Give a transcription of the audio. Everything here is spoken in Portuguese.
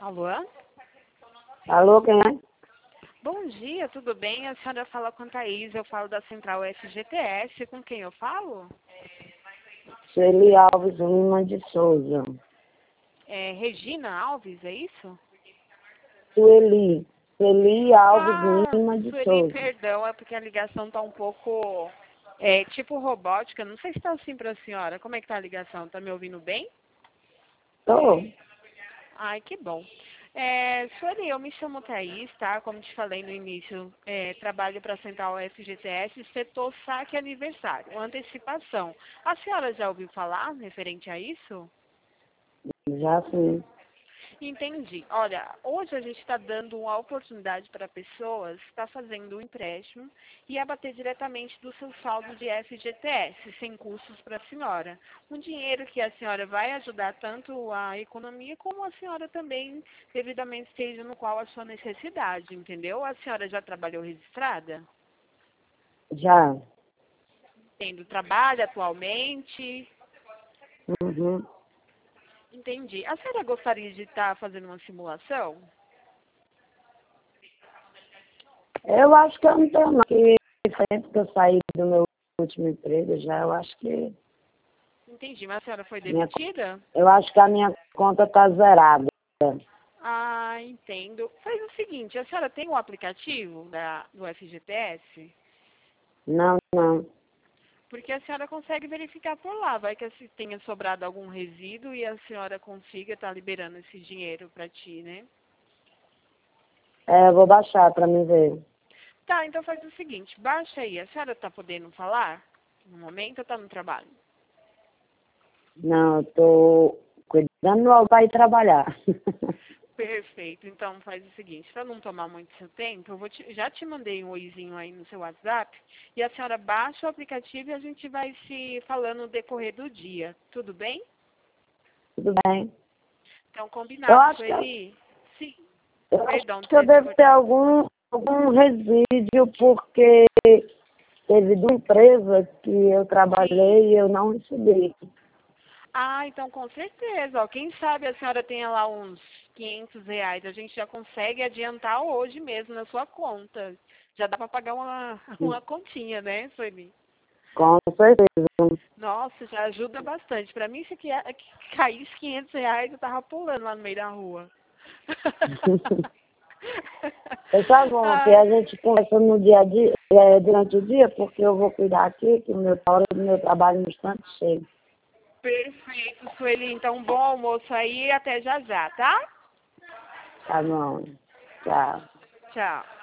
Alô? Alô, quem é? Bom dia, tudo bem? A senhora fala com a Thaís, eu falo da Central FGTS. Com quem eu falo? Sueli Alves Lima de Souza. É Regina Alves, é isso? Sueli Alves Ah, Lima de Sueli, Souza. perdão, é porque a ligação tá um pouco, tipo robótica. Não sei se tá assim pra senhora. Como é que tá a ligação? Tá me ouvindo bem? Tô. Ai, que bom. Sueli, eu me chamo Thaís, tá? Como te falei no início, trabalho para a Central FGTS, setor saque aniversário, antecipação. A senhora já ouviu falar referente a isso? Já sim. Entendi. Olha, hoje a gente está dando uma oportunidade para pessoas estar fazendo um empréstimo e abater diretamente do seu saldo de FGTS, sem custos para a senhora. Um dinheiro que a senhora vai ajudar tanto a economia como a senhora também devidamente esteja no qual a sua necessidade, entendeu? A senhora já trabalhou registrada? Já. Tendo trabalho atualmente? Uhum. Entendi. A senhora gostaria de estar fazendo uma simulação? Eu acho que eu não tenho não. Que sempre que eu saí do meu último emprego já, eu acho que Entendi. Mas a senhora foi minha, demitida? eu acho que a minha conta tá zerada. Ah, entendo. Faz o seguinte, a senhora tem o aplicativo do FGTS? Não, não. Porque a senhora consegue verificar por lá. Vai que se tenha sobrado algum resíduo e a senhora consiga estar liberando esse dinheiro para ti, né? Eu vou baixar pra me ver. Tá, então faz o seguinte, baixa aí. A senhora está podendo falar no momento ou está no trabalho? Não, eu tô cuidando do pai trabalhar. Perfeito. Então faz o seguinte, para não tomar muito seu tempo, já te mandei um oizinho aí no seu WhatsApp e a senhora baixa o aplicativo e a gente vai se falando no decorrer do dia. Tudo bem? Tudo bem. Então Eu combinado, acho que Sueli. Sim. Eu acho Perdão de que eu ter te devo ter cortado. algum resíduo, porque teve de uma empresa que eu Sim. trabalhei e eu não recebi. Ah, então com certeza. Ó, quem sabe a senhora tenha lá uns R$ 500. A gente já consegue adiantar hoje mesmo na sua conta. Já dá para pagar uma continha, né, Sueli? Com certeza. Nossa, já ajuda bastante. Para mim, se caísse R$ 500, eu tava pulando lá no meio da rua. Eu tá bom, que Ah, a gente conversa no dia a dia, durante o dia, porque eu vou cuidar aqui, que a hora do meu trabalho no instante chega. perfeito, Sueli. Então, bom almoço aí e até já já, tá? Tá bom. Tchau. Tchau.